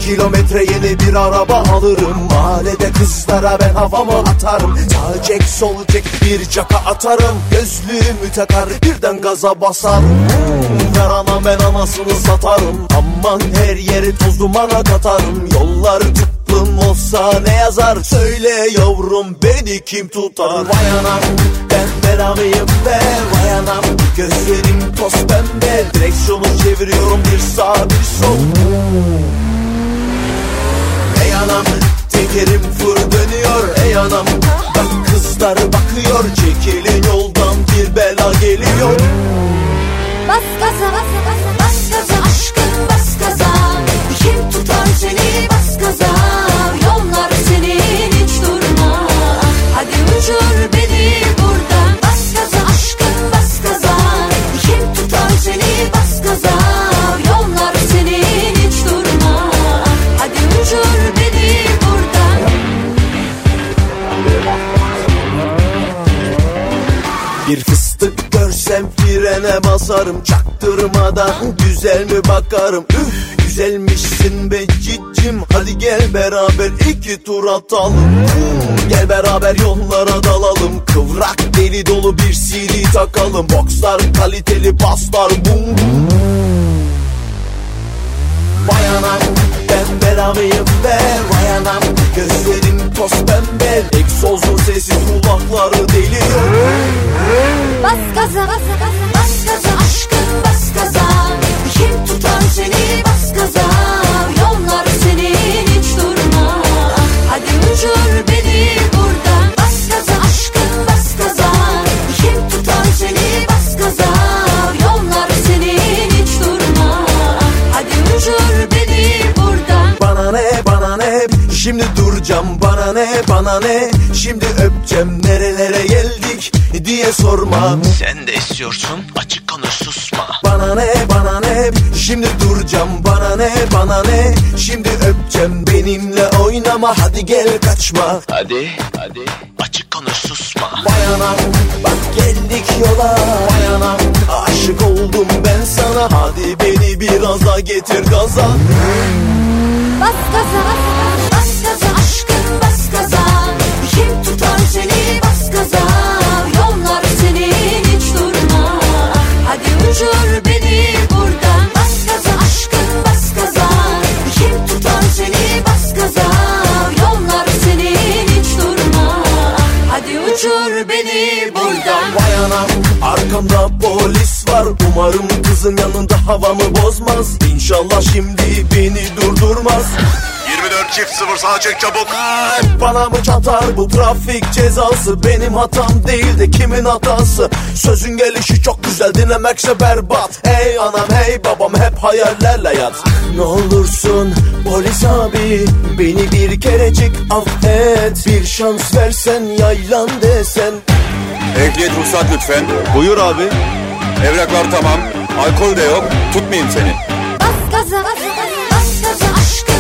kilometre yeni bir araba alırım. Mahallede kızlara ben havamı atarım. Sağ cek sol cek bir caka atarım. Gözlüğümü takar birden gaza basarım. Ver ana ben anasını satarım. Aman her yeri toz dumana katarım. Yollar tıklım olsa ne yazar? Söyle yavrum beni kim tutar? Vay anam ben belamıyım be. Vay anam gözlerim toz pembe. Direksiyonu çeviriyorum bir sağ bir sol. Ey anam tekerim fır dönüyor. Ey anam bak kızlar bakıyor. Çekilin yoldan bir bela geliyor. Bas gaza bas gaza bas gaza aşkım bas gaza. Kim tutar seni bas gaza. Yollar senin hiç durma. Hadi uçur beni buradan. Bas gaza aşkım bas gaza. Kim tutar seni bas gaza. Yollar senin hiç durma. Hadi uçur beni buradan. Bir fıstık görsem frene basarım. Çaktırmadan güzel mi bakarım. Üf güzelmişsin be cicim. Hadi gel beraber iki tur atalım. Gel beraber yollara dalalım. Kıvrak deli dolu bir CD takalım. Boxlar kaliteli paslar bum. Vay anam ben belamıyım be. Vay anam gözlerim toz pembe. Egzozun sesi kulakları deliyor. Bas gaza bas gaza bas gaza aşkım bas gaza. Kim tutar seni bas gaza. Yollar senin hiç durma. Hadi uçur beni buradan. Bas gaza aşkım bas gaza. Kim tutar seni bas gaza. Yollar senin hiç durma. Hadi uçur beni buradan. Bana ne bana ne şimdi duracağım. Bana ne bana ne şimdi öpeceğim. Nerelere geldik diye sorma. Sen de istiyorsun açık konuş susma. Bana ne bana ne şimdi duracağım. Bana ne bana ne şimdi öpeceğim. Benimle oynama hadi gel kaçma. Hadi açık konuş susma. Vay anam bak geldik yola. Vay anam aşık oldum ben sana. Hadi beni biraz daha getir gaza. Bas gaza bas gaza aşkım bas gaza. Kim tutar seni bas gaza. Yollar senin hiç durma. Hadi uçur beni buradan. Bas gaza aşkım bas gaza. Kim tutar seni bas gaza. Yollar senin hiç durma. Hadi uçur beni buradan. Vay anam arkamda polis var. Umarım kızın yanında havamı bozmaz. İnşallah şimdi beni durdurmaz. 24-0 sağa çek çabuk. Bana mı çatar bu trafik cezası? Benim hatam değil de kimin hatası? Sözün gelişi çok güzel dinlemekse berbat. Hey anam hey babam hep hayallerle yat. Ne olursun polis abi beni bir kerecik affet. Bir şans versen yaylan desen. Ehliyet ruhsat lütfen. Buyur abi. Evraklar tamam. Alkol de yok. Tutmayayım seni. Bas gaza bas gaza bas gaza aşkım